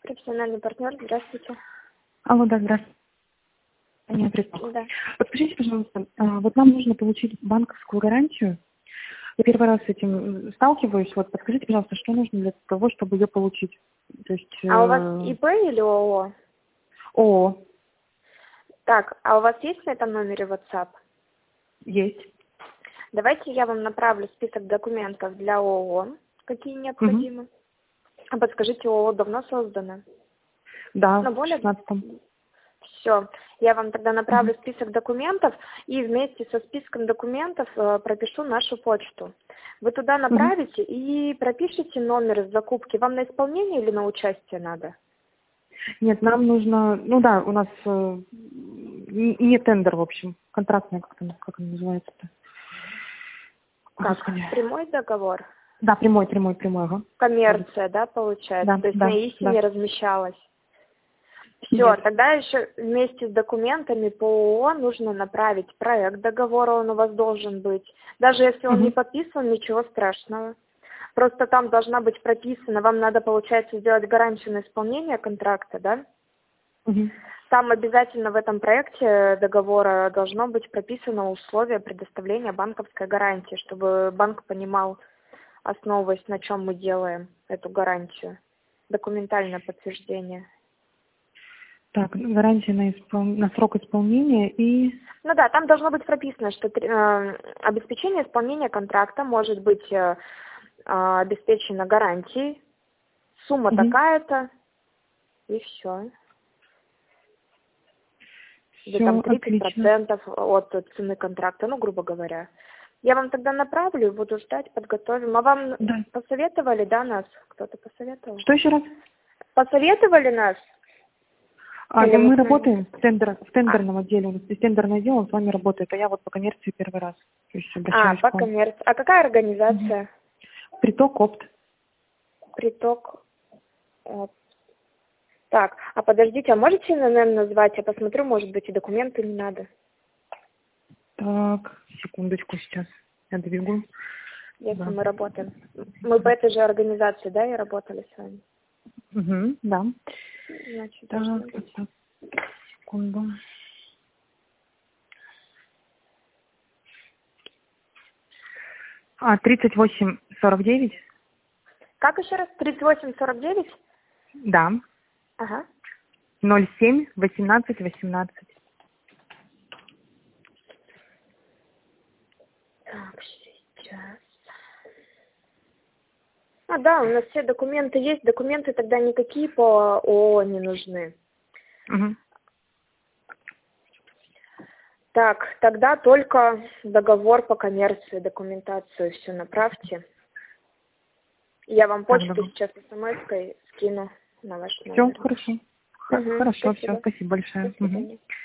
Профессиональный партнер, здравствуйте. Алло, да, здравствуйте. Меня Да. Подскажите, пожалуйста, вот нам нужно получить банковскую гарантию. Я первый раз с этим сталкиваюсь. Вот подскажите, пожалуйста, что нужно для того, чтобы ее получить? То есть А у вас ИП или ООО? ООО Так, а у вас есть на этом номере WhatsApp? есть. Давайте я вам направлю список документов для ООО, какие Угу. необходимы. А подскажите, ООО давно создано? Да, Но в более... 16-м. Все. Я вам тогда направлю Угу. список документов и вместе со списком документов пропишу нашу почту. Вы туда Угу. направите и пропишите номер закупки. Вам на исполнение или на участие надо? Нет, нам нужно, ну да, у нас не тендер, в общем, контрактная, как она называется-то? Как? Господи. Прямой договор? Да, прямой, ага. Коммерция, да, получается? Да, То есть на да, ИСе да. не размещалась? Все, Нет. тогда еще вместе с документами по ООО нужно направить проект договора, он у вас должен быть. Даже если он не Угу. подписан, ничего страшного. Просто там должна быть прописана, вам надо, получается, сделать гарантию на исполнение контракта, да? Угу. Там обязательно в этом проекте договора должно быть прописано условие предоставления банковской гарантии, чтобы банк понимал, основываясь на чем мы делаем эту гарантию. Документальное подтверждение. Так, гарантия на срок исполнения и... Ну да, там должно быть прописано, что обеспечение исполнения контракта может быть обеспечено гарантией, сумма Угу. такая-то, и все. Или там Все отлично. 30% от цены контракта, ну, грубо говоря. Я вам тогда направлю, буду ждать, подготовим. А вам Да. посоветовали, да, нас? Кто-то посоветовал? Что еще раз? Посоветовали нас? Или мы Мы к ним? работаем в тендерном отделе, у нас есть тендерное отдел, он с вами работает, а я вот по коммерции первый раз, то есть обращаюсь По к вам. коммерции. А какая Угу. организация? Приток опт. Приток. Так, а подождите, а можете ННН назвать? Я посмотрю, может быть, и документы не надо. Так, секундочку сейчас, я двигаю. Если Да. мы работаем. Мы по этой же организации, да, и работали с вами? Угу, да. Значит, должны Так, быть. так, секунду. 3849? Как еще раз? 3849? Да. Ага. 07-18-18. Так, сейчас. Да, у нас все документы есть. Документы тогда никакие по ООО не нужны. Угу. Так, тогда только договор по коммерции, документацию все направьте. Я вам Так, почту давай. сейчас смс-кой скину на ваш Все, номер. хорошо. Угу, Хорошо, все, спасибо. спасибо большое. До свидания.